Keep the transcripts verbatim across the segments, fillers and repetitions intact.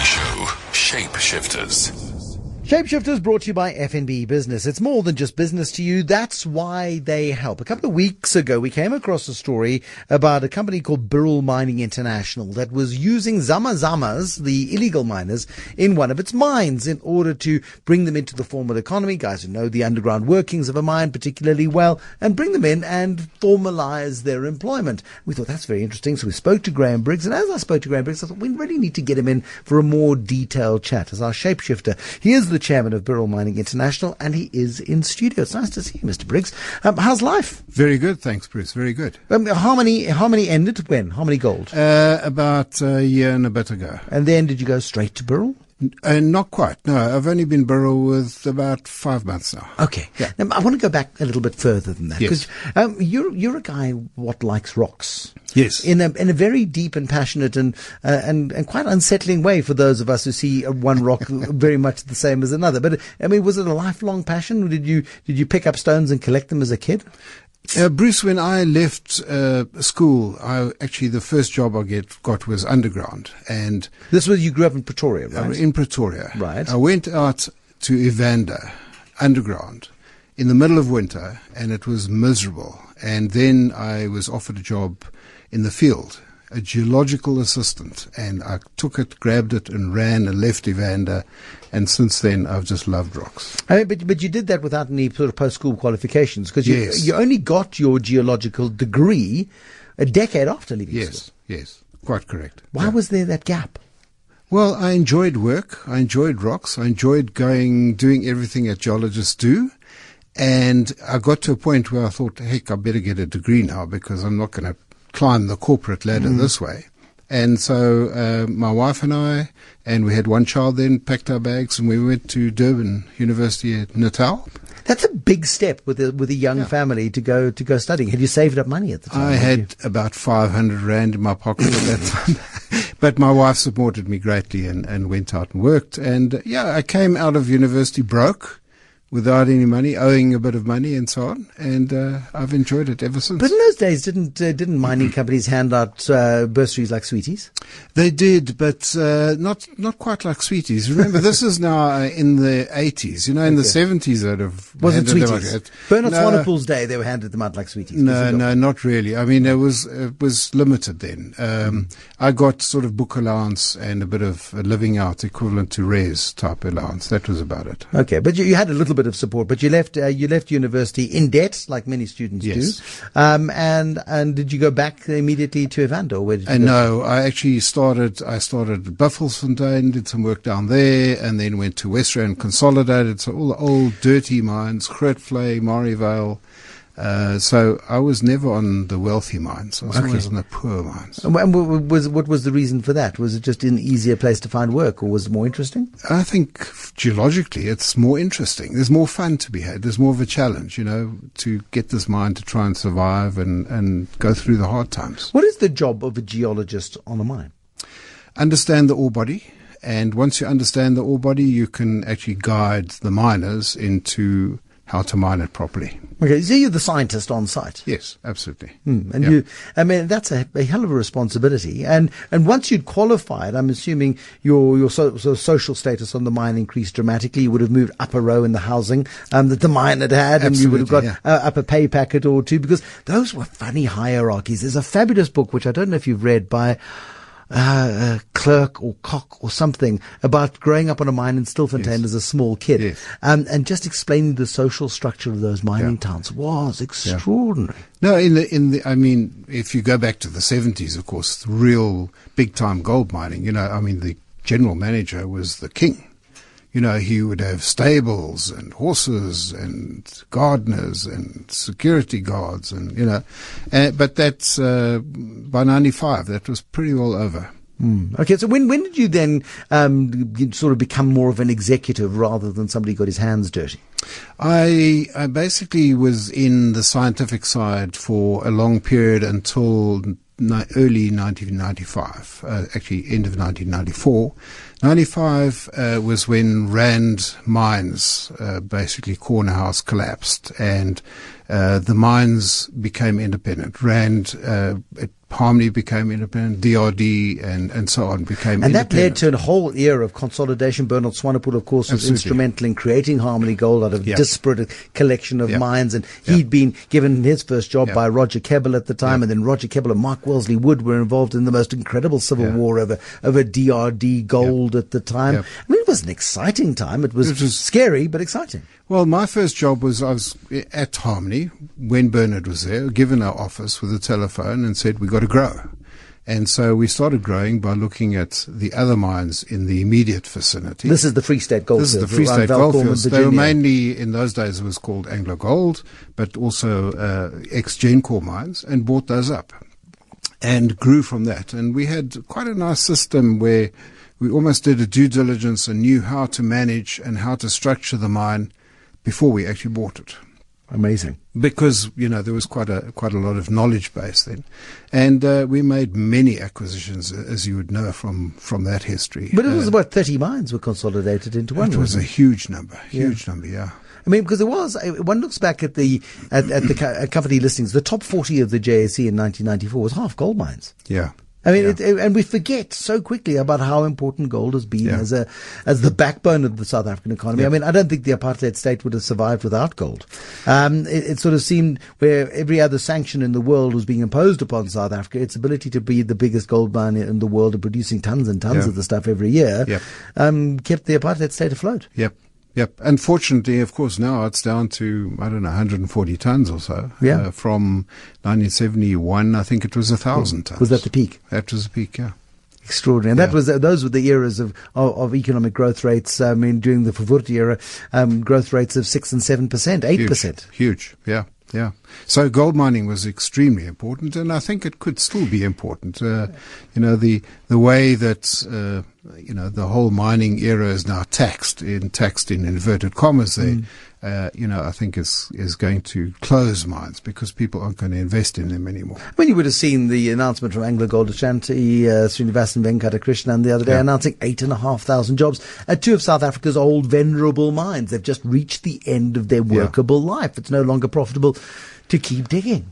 show, Shapeshifters. Shapeshifters brought to you by F N B Business. It's more than just business to you. That's why they help. A couple of weeks ago, we came across a story about a company called Birrell Mining International that was using Zama Zamas, the illegal miners, in one of its mines in order to bring them into the formal economy, guys who know the underground workings of a mine particularly well, and bring them in and formalize their employment. We thought that's very interesting, so we spoke to Graham Briggs, and as I spoke to Graham Briggs, I thought we really need to get him in for a more detailed chat as our shapeshifter. He is the the chairman of Birrell Mining International, and he is in studio. It's nice to see you, Mister Briggs. Um, how's life? Very good, thanks, Bruce. Very good. Um, how many? How many ended when? How many gold? Uh, about a year and a bit ago. And then did you go straight to Birrell? Uh, not quite. No, I've only been Birrell with about five months now. Okay. Yeah. Now, I want to go back a little bit further than that, because yes. um, you're you're a guy what likes rocks. Yes. In a in a very deep and passionate and uh, and and quite unsettling way for those of us who see one rock very much the same as another. But I mean, was it a lifelong passion? Or did you did you pick up stones and collect them as a kid? Uh, Bruce, when I left uh, school, I actually the first job I get got was underground, and this was you grew up in Pretoria, right? Uh, in Pretoria, right. I went out to Evander underground in the middle of winter, and it was miserable. And then I was offered a job in the field, a geological assistant, and I took it, grabbed it, and ran and left Evander. And since then, I've just loved rocks. I mean, but but you did that without any sort of post-school qualifications, because you yes. you only got your geological degree a decade after leaving yes, school. Yes, yes, quite correct. Why yeah. was there that gap? Well, I enjoyed work. I enjoyed rocks. I enjoyed going, doing everything that geologists do. And I got to a point where I thought, heck, I better get a degree now, because I'm not going to climb the corporate ladder mm. this way. And so uh, my wife and I, and we had one child then, packed our bags and we went to Durban University at Natal. That's a big step with a with a young yeah. family to go to go studying. Had you saved up money at the time? I had you? about five hundred rand in my pocket at that time. But my wife supported me greatly and, and went out and worked. And uh, yeah, I came out of university broke, without any money, owing a bit of money and so on, and uh, I've enjoyed it ever since. But in those days, didn't uh, didn't mining companies hand out uh, bursaries like Sweeties? They did, but uh, not not quite like Sweeties. Remember, this is now uh, in the eighties. You know, in okay. the seventies, they'd have wasn't handed Sweeties. Them out. Bernard no, Swanepoel's day, they were handed them out like Sweeties. No, no, not really. I mean, it was it was limited then. Um, mm. I got sort of book allowance and a bit of a living out equivalent to res type allowance. That was about it. Okay, but you, you had a little bit of support, but you left Uh, you left university in debt, like many students yes. do. Um, and and did you go back immediately to Evander? Or where did you uh, go? No, I actually started. I started at Buffelsfontein, did some work down there, and then went to West Rand Consolidated. So all the old dirty mines, Grootvlei, Marievale. Uh, so I was never on the wealthy mines. I was okay. always on the poor mines. And what was, what was the reason for that? Was it just an easier place to find work, or was it more interesting? I think geologically it's more interesting. There's more fun to be had. There's more of a challenge, you know, to get this mine to try and survive and, and go through the hard times. What is the job of a geologist on a mine? Understand the ore body. And once you understand the ore body, you can actually guide the miners into how to mine it properly. Okay, so you're the scientist on site. Yes, absolutely. Mm, and yeah. you, I mean, that's a, a hell of a responsibility. And and once you'd qualified, I'm assuming your your so, so social status on the mine increased dramatically. You would have moved up a row in the housing um, that the mine had had, absolutely, and you would have got yeah. uh, up a pay packet or two, because those were funny hierarchies. There's a fabulous book which I don't know if you've read by Uh, a clerk or cock or something about growing up on a mine in Stilfontein yes. as a small kid, yes. um, and just explaining the social structure of those mining yeah. towns was extraordinary. Yeah. No, in the in the I mean, if you go back to the seventies, of course, real big time gold mining. You know, I mean, the general manager was the king. You know, he would have stables and horses and gardeners and security guards and, you know, uh, but that's, uh, by ninety-five, that was pretty well over. Mm. Okay, so when when did you then um, sort of become more of an executive rather than somebody who got his hands dirty? I, I basically was in the scientific side for a long period until ni- early nineteen ninety-five, uh, actually end of nineteen ninety-four. ninety-five uh, was when Rand Mines, uh, basically Corner House, collapsed, and uh, the mines became independent. Rand, uh, it Harmony became independent, D R D and, and so on became and independent. And that led to a whole era of consolidation. Bernard Swanepoel, of course, was Absolutely. instrumental in creating Harmony Gold out of Yeah. disparate collection of Yeah. mines. And Yeah. he'd been given his first job Yeah. by Roger Kebbel at the time. Yeah. And then Roger Kebbel and Mark Wellesley Wood were involved in the most incredible civil Yeah. war over, over D R D Gold at the time. Yeah. I mean, it was an exciting time. It was, It was- scary, but exciting. Well, my first job was I was at Harmony when Bernard was there, given our office with a telephone and said, we've got to grow. And so we started growing by looking at the other mines in the immediate vicinity. This is the Free State Goldfields. This is the Free around State Valcourt, Goldfields. They were Virginia. mainly, in those days, it was called Anglo Gold, but also uh, ex-Gencore mines, and bought those up and grew from that. And we had quite a nice system where we almost did a due diligence and knew how to manage and how to structure the mine before we actually bought it. Amazing. Because, you know, there was quite a quite a lot of knowledge base then. And uh, we made many acquisitions, as you would know from, from that history. But it was uh, about thirty mines were consolidated into one. It was a wasn't it? huge number, huge number, yeah. I mean, because it was, uh, one looks back at the at, at the co- uh, company listings, the top forty of the J S E in nineteen ninety-four was half gold mines. Yeah. I mean, Yeah. it, it- and we forget so quickly about how important gold has been Yeah. as a as the backbone of the South African economy. Yeah. I mean, I don't think the apartheid state would have survived without gold. Um, it, it sort of seemed where every other sanction in the world was being imposed upon South Africa, its ability to be the biggest gold mine in the world and producing tons and tons Yeah. of the stuff every year, Yep. um, kept the apartheid state afloat. Yep. Yep. Unfortunately, of course, now it's down to, I don't know, one hundred forty tons or so. Yeah. Uh, from nineteen seventy-one, I think it was one thousand tons. Was that the peak? That was the peak, yeah. Extraordinary. And that Yeah. was uh, those were the eras of, of, of economic growth rates. I mean, during the Verwoerd era, um, growth rates of six and seven percent, eight percent. Huge. Huge. Yeah. Yeah. So gold mining was extremely important, and I think it could still be important. Uh, you know, the the way that uh, you know the whole mining era is now taxed in taxed in inverted commas there. Mm. Uh, you know, I think is is going to close mines because people aren't going to invest in them anymore. I mean, you would have seen the announcement from Anglo Gold Ashanti, uh, Srinivasan Venkatakrishnan the other day, Yeah. announcing eight and a half thousand jobs at two of South Africa's old venerable mines. They've just reached the end of their Yeah. workable life. It's no longer profitable to keep digging.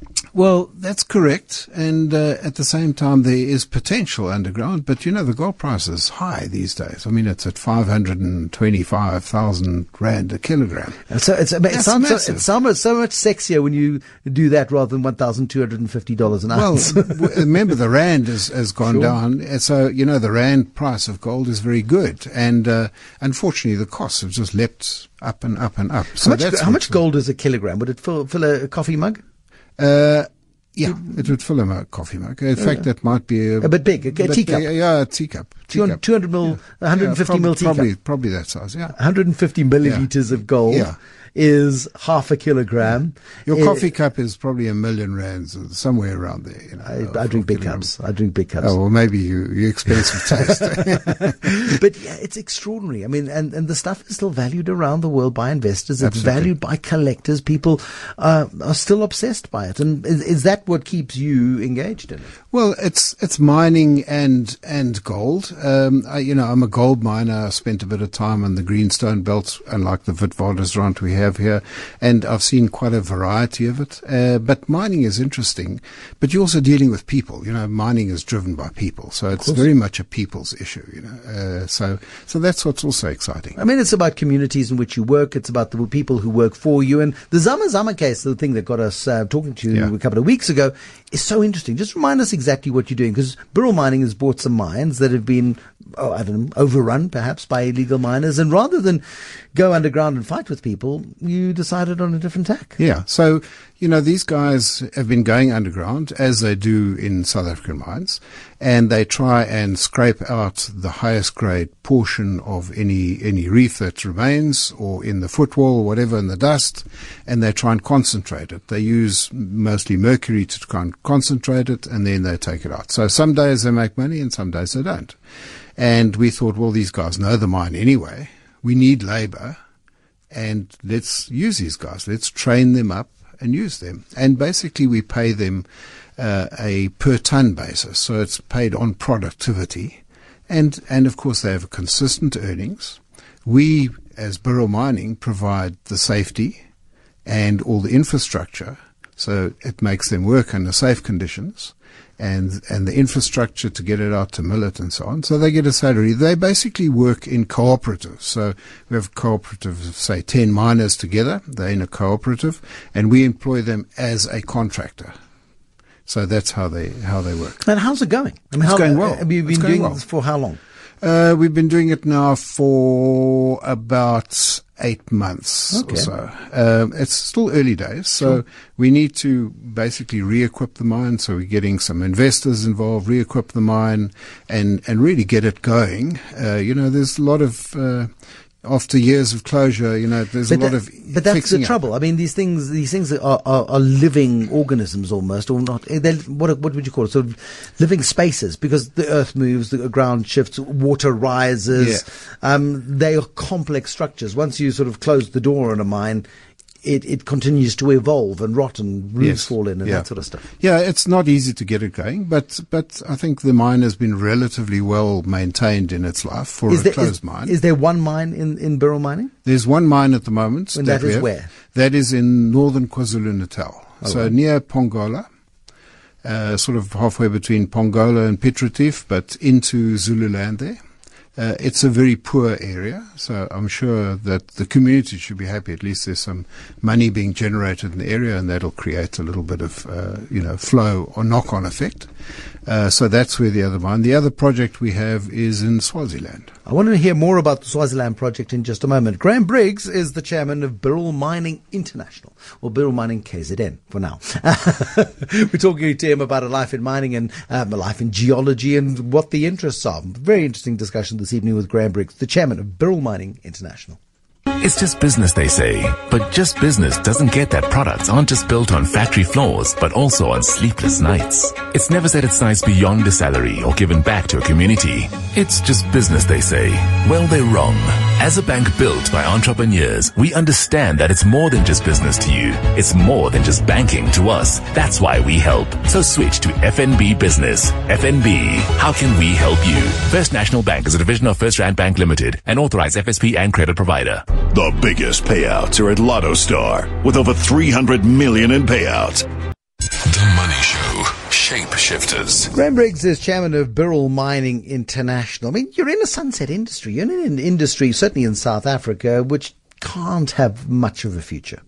Well, that's correct. And uh, at the same time, there is potential underground. But, you know, the gold price is high these days. I mean, it's at five hundred twenty-five thousand rand a kilogram. And so it's, it That's sounds so, massive. it sounds so much sexier when you do that rather than one thousand two hundred fifty dollars an Well, ounce. w- remember, the rand has, has gone Sure. down. And so, you know, the rand price of gold is very good. And uh, unfortunately, the costs have just leapt up and up and up. So how much, that's how what- much gold is a kilogram? Would it fill, fill a coffee mug? Uh, yeah, it would fill a mo- coffee mug. In fact, that might be a, A bit big, a, a bit teacup. big, yeah, a teacup. two hundred, teacup. two hundred mil, one hundred fifty Yeah, mil prob- teacup. Probably, probably that size, yeah. one hundred fifty milliliters of gold Yeah. is half a kilogram. Your Eh, coffee cup is probably a million rands, or somewhere around there. You know, I, of- I drink of big kilograms. cups. I drink big cups. Oh, well, maybe you, you expensive taste. But yeah, it's extraordinary. I mean, and, and the stuff is still valued around the world by investors. It's Absolutely. valued by collectors. People uh, are still obsessed by it. And is, is that what keeps you engaged in it? Well, it's it's mining and and gold. Um, I, you know, I'm a gold miner. I spent a bit of time on the Greenstone Belt, unlike the Witwatersrand we have here, and I've seen quite a variety of it. Uh, but mining is interesting. But you're also dealing with people. You know, mining is driven by people, so it's very much a people's issue. You know, uh, so so that's what's also exciting. I mean, it's about communities in which you work. It's about the people who work for you. And the Zama Zama case, the thing that got us uh, talking to you Yeah. a couple of weeks ago, is so interesting. Just remind us exactly what you're doing, because Burrell Mining has bought some mines that have been, oh, I don't know, overrun perhaps by illegal miners. And rather than go underground and fight with people, you decided on a different tack. Yeah. So, you know, these guys have been going underground, as they do in South African mines, and they try and scrape out the highest grade portion of any, any reef that remains, or in the footwall, or whatever, in the dust, and they try and concentrate it. They use mostly mercury to try and concentrate it, and then they take it out. So some days they make money, and some days they don't. And we thought, well, these guys know the mine anyway. We need labor, and let's use these guys. Let's train them up and use them. And basically we pay them uh, a per ton basis. So it's paid on productivity. And, and of course they have consistent earnings. We, as Burrell Mining, provide the safety and all the infrastructure So it makes them work under safe conditions. And and the infrastructure to get it out to mill it and so on. So they get a salary. They basically work in cooperatives. So we have cooperatives of, say, ten miners together. They're in a cooperative, and we employ them as a contractor. So that's how they how they work. And how's it going? I mean, it's how, going well. Have you been it's doing well. this for how long? Uh, we've been doing it now for about eight months Okay. or so. Um, it's still early days, so Sure. we need to basically re-equip the mine. So we're getting some investors involved, re-equip the mine, and, and really get it going. Uh, you know, there's a lot of uh, after years of closure, you know, there's But, a lot that- of but that's the fixing up. trouble. I mean, these things, these things are, are, are living organisms almost, or not. They're, what, what would you call it? Sort of living spaces, because the earth moves, the ground shifts, water rises. Um, they are complex structures. Once you sort of close the door on a mine, it, it continues to evolve and rot, and roofs Yes. fall in and Yeah. that sort of stuff. Yeah, it's not easy to get it going, but but I think the mine has been relatively well maintained in its life for Is a there, closed is, mine. is there one mine in, in Birrell Mining? There's one mine at the moment. And that we is have. where? That is in northern KwaZulu-Natal. Oh, so right. near Pongola, uh, sort of halfway between Pongola and Piet Retief, but into Zululand there. Uh, it's a very poor area, so I'm sure that the community should be happy. At least there's some money being generated in the area, and that'll create a little bit of, uh, you know, flow or knock-on effect. Uh, so that's where the other mine. The other project we have is in Swaziland. I want to hear more about the Swaziland project in just a moment. Graham Briggs is the chairman of Birrell Mining International, or Birrell Mining K Z N for now. We're talking to him about a life in mining and um, a life in geology and what the interests are. Very interesting discussion this evening with Graham Briggs, the chairman of Birrell Mining International. It's just business, they say. But just business doesn't get that products aren't just built on factory floors, but also on sleepless nights. It's never set its sights beyond a salary or given back to a community. It's just business, they say. Well, they're wrong. As a bank built by entrepreneurs, we understand that it's more than just business to you. It's more than just banking to us. That's why we help. So switch to F N B Business. F N B, how can we help you? First National Bank is a division of First Rand Bank Limited, an authorized F S P and credit provider. The biggest payouts are at Lotto Star, with over three hundred million in payouts. The Money Show. Shapeshifters. Graham Briggs is chairman of Birrell Mining International. I mean, you're in a sunset industry. You're in an industry, certainly in South Africa, which can't have much of a future.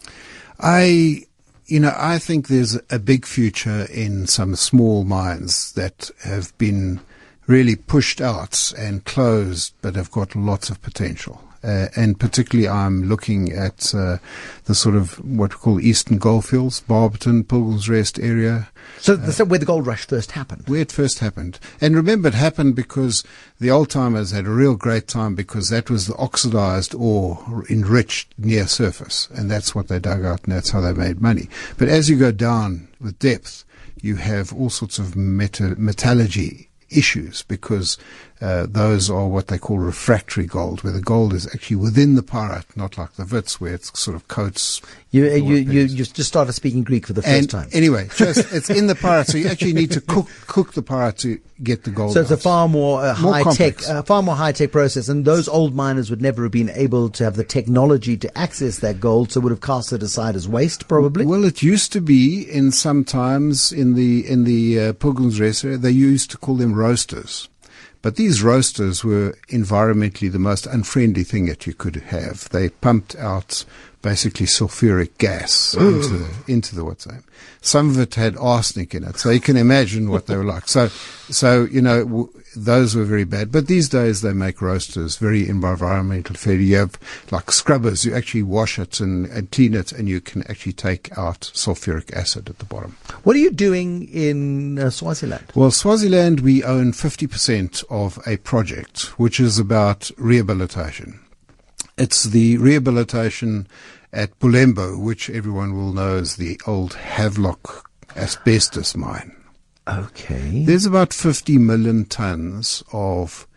I, you know, I think there's a big future in some small mines that have been really pushed out and closed, but have got lots of potential. Uh, and particularly I'm looking at uh, the sort of what we call Eastern Goldfields, Barberton, Pilgrim's Rest area. So that's where the gold rush first happened. Where it first happened. And remember, it happened because the old-timers had a real great time, because that was the oxidized ore enriched near surface. And that's what they dug out, and that's how they made money. But as you go down with depth, you have all sorts of meta- metallurgy issues, because uh, those are what they call refractory gold, where the gold is actually within the pyrite, not like the Wits, where it sort of coats. You, the you, you, pennies. you just started speaking Greek for the first And time. anyway, just it's in the pyrite, so you actually need to cook cook the pyrite to get the gold. So it's a out. far more, uh, More high tech, complex. uh, far more high tech process, and those old miners would never have been able to have the technology to access that gold, so would have cast it aside as waste, probably. Well, it used to be in sometimes in the in the uh, Pilgrim's Rest area, they used to call them roasters. But these roasters were environmentally the most unfriendly thing that you could have. They pumped out basically sulfuric gas into the, into the what's name. Some of it had arsenic in it, so you can imagine what they were like. So, so you know, w- those were very bad. But these days they make roasters very environmentally friendly. You have like scrubbers. You actually wash it and, and clean it, and you can actually take out sulfuric acid at the bottom. What are you doing in uh, Swaziland? Well, Swaziland, we own fifty percent of a project which is about rehabilitation. It's the rehabilitation at Bulembo, which everyone will know as the old Havelock asbestos mine. Okay. There's about fifty million tons of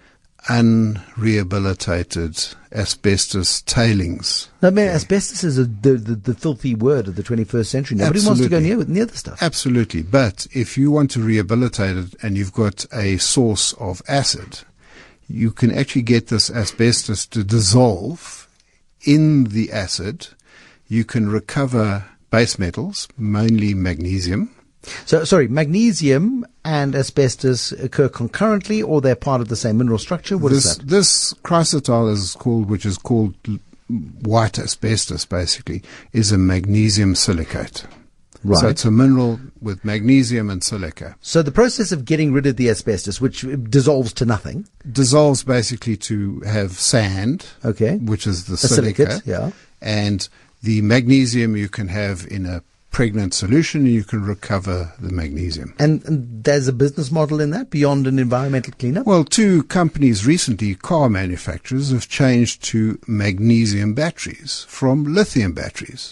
unrehabilitated asbestos tailings. I mean, asbestos is a, the, the the filthy word of the twenty-first century. Nobody wants to go Absolutely. near near the stuff. Absolutely. But if you want to rehabilitate it and you've got a source of acid, you can actually get this asbestos to dissolve in the acid. You can recover base metals, mainly magnesium. So, sorry, magnesium and asbestos occur concurrently, or they're part of the same mineral structure? What this, is that? This chrysotile is called, which is called white asbestos, basically, is a magnesium silicate. Right. So it's a mineral with magnesium and silica. So the process of getting rid of the asbestos, which dissolves to nothing. Dissolves basically to have sand, Okay. which is the A silica. silicate, yeah. And the magnesium you can have in a pregnant solution, and you can recover the magnesium. And, and there's a business model in that beyond an environmental cleanup? Well, two companies recently, car manufacturers, have changed to magnesium batteries from lithium batteries.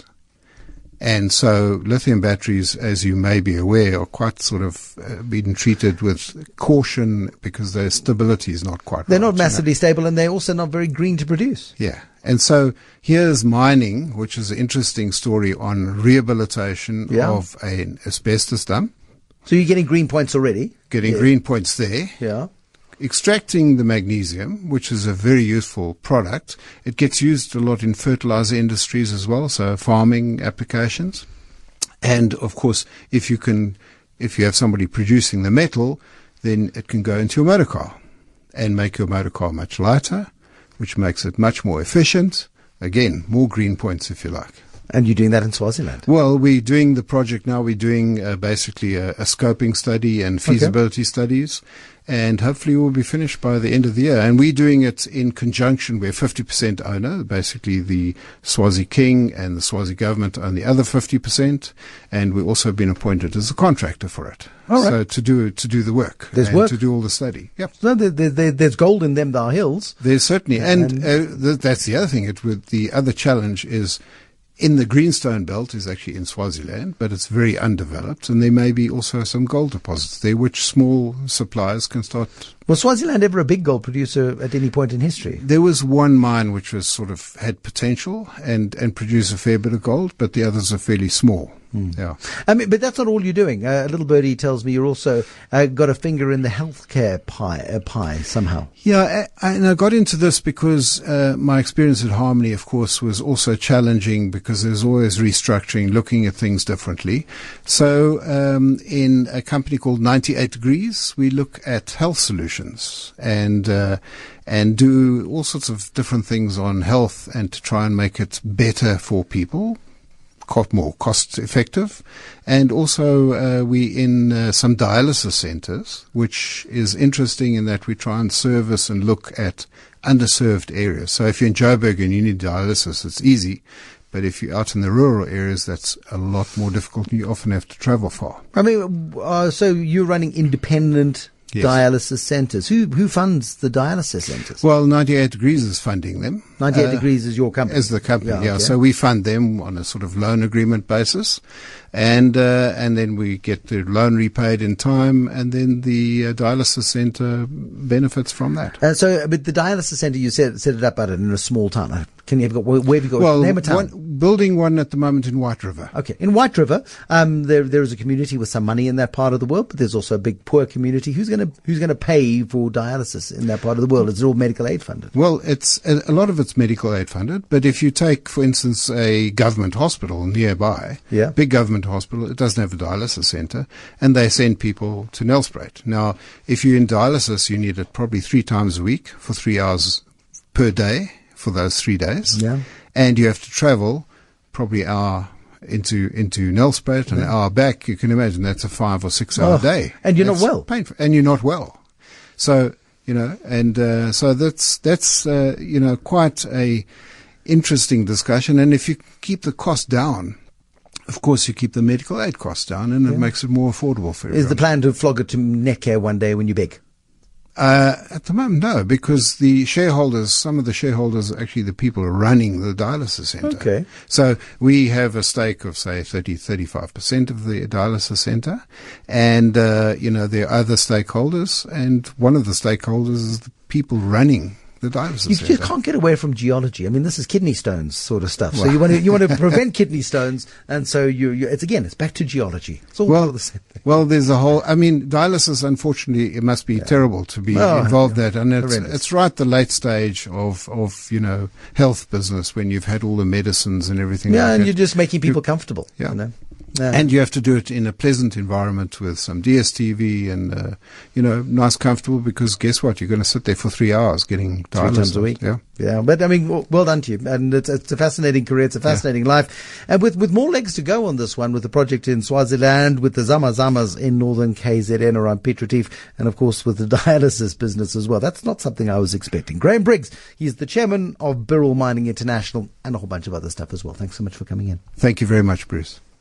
And so lithium batteries, as you may be aware, are quite sort of uh, being treated with caution because their stability is not quite They're right, not you know. massively stable, and they're also not very green to produce. Yeah. And so here's mining, which is an interesting story on rehabilitation Yeah. of an asbestos dump, So you're getting green points already? getting Yeah. green points there. Yeah. Extracting the magnesium, which is a very useful product. It gets used a lot in fertilizer industries as well, so farming applications. And of course, if you can, if you have somebody producing the metal, then it can go into your motor car and make your motor car much lighter, which makes it much more efficient. Again, more green points if you like. And you're doing that in Swaziland? Well, we're doing the project now. We're doing uh, basically a, a scoping study and feasibility studies, and hopefully we'll be finished by the end of the year. And we're doing it in conjunction. We're fifty percent owner. Basically, the Swazi King and the Swazi government own the other fifty percent, and we've also been appointed as a contractor for it. All right. So to do to do the work, There's and work. to do all the study. Yep. So there, there, there, there's gold in them, thar hills. There's certainly, and, And- uh, th- that's the other thing. It with the other challenge is in the Greenstone Belt is actually in Swaziland, but it's very undeveloped, and there may be also some gold deposits there, which small suppliers can start. Was Swaziland ever a big gold producer at any point in history? There was one mine which was sort of had potential and and produced a fair bit of gold, but the others are fairly small. Yeah. I mean, but that's not all you're doing. Uh, little birdie tells me you're also uh, got a finger in the healthcare pie, uh, pie somehow. Yeah, I, and I got into this because uh, my experience at Harmony, of course, was also challenging because there's always restructuring, looking at things differently. So um, in a company called ninety-eight degrees, we look at health solutions and uh, and do all sorts of different things on health and to try and make it better for people. More cost effective, and also uh, we in uh, some dialysis centers, which is interesting in that we try and service and look at underserved areas. So if you're in Joburg and you need dialysis, it's easy, but if you're out in the rural areas, that's a lot more difficult. You often have to travel far. I mean, uh, so you're running independent Yes. dialysis centers. Who who funds the dialysis centers? Well, ninety-eight degrees is funding them. ninety-eight Uh, degrees is your company. As the company, yeah. okay. So we fund them on a sort of loan agreement basis, and uh, and then we get the loan repaid in time, and then the uh, dialysis centre benefits from that. Uh, so, but the dialysis center, you set set it up at it in a small town. Uh, Can you have got where, where have you got? Well, Name a town. one, building one at the moment in White River. Okay, in White River, um, there there is a community with some money in that part of the world, but there's also a big poor community. Who's going to who's going to pay for dialysis in that part of the world? Is it all medical aid funded? Well, it's a, a lot of it's medical aid funded, but if you take, for instance, a government hospital nearby, Yeah. big government hospital, it doesn't have a dialysis centre, and they send people to Nelspruit. Now, if you're in dialysis, you need it probably three times a week for three hours per day for those three days. Yeah. And you have to travel probably an hour into into Nelspruit and an hour back. You can imagine that's a five or six hour Oh, day. and you're not That's well. Painful, and you're not well. So, you know, and uh, so that's that's uh, you know quite a interesting discussion. And if you keep the cost down, of course, you keep the medical aid costs down, and it makes it more affordable for everyone. Is the plan to flog it to Netcare one day when you're big? Uh, at the moment, no, because the shareholders, some of the shareholders are actually the people who are running the dialysis centre. Okay. So we have a stake of, say, thirty, thirty-five percent of the dialysis centre. And, uh, you know, there are other stakeholders. And one of the stakeholders is the people running the dialysis You centre. just can't get away from geology. I mean, this is kidney stones sort of stuff. So you want to you want to prevent kidney stones, and so you, you it's again it's back to geology. It's all Well, the same thing. well, there's a whole. I mean, dialysis. Unfortunately, it must be terrible to be Oh, involved yeah. in that, and it's Horrendous. it's right the late stage of of you know health business when you've had all the medicines and everything. Yeah, like and that. you're just making people comfortable. Yeah. You know? Yeah. And you have to do it in a pleasant environment with some D S T V and, uh, you know, nice, comfortable, because guess what? You're going to sit there for three hours getting Three dialysis. times a week. Yeah. Yeah, but I mean, well, well done to you. And it's, it's a fascinating career. It's a fascinating life. And with, with more legs to go on this one, with the project in Swaziland, with the Zama Zamas in northern K Z N around Piet Retief, and of course with the dialysis business as well. That's not something I was expecting. Graham Briggs, he's the chairman of Birrell Mining International, and a whole bunch of other stuff as well. Thanks so much for coming in. Thank you very much, Bruce.